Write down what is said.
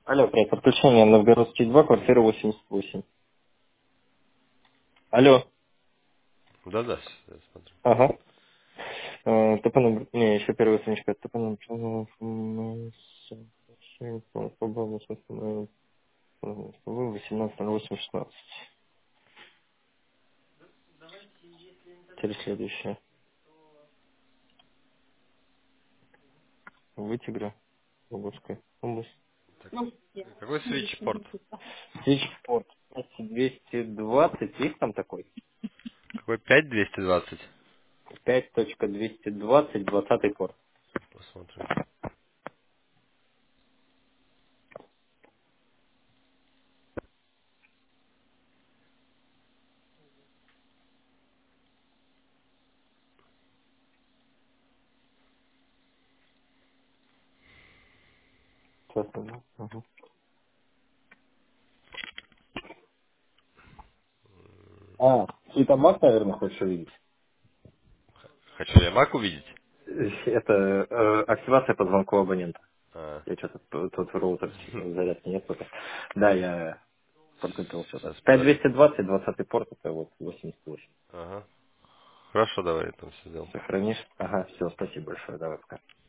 Алло, привет, подключение Новгородский 2, квартира 88. Алло. Да-да, я смотрю. Ага. Топоном, не, еще первая страничка. Топоном, по-моему, 18.08.16. Теперь следующее. Вытигра, Вологодская область. Так, какой свитчпорт? Свитчпорт 220, есть там такой? Какой 5220? 5.220, 20 порт. Посмотрим. Сейчас, ага. Ага. Светомат, наверное, хочешь увидеть? Хочу я Mac увидеть? Это активация по звонку абонента. А, Я что-то тут роутер зарядки нет пока. Да, я подготовил что-то. сейчас, подожди. 5220, 20 порт, это вот 88. Ага. Хорошо, давай я там все сделал. Сохранишь? Ага, все, спасибо большое, давай пока.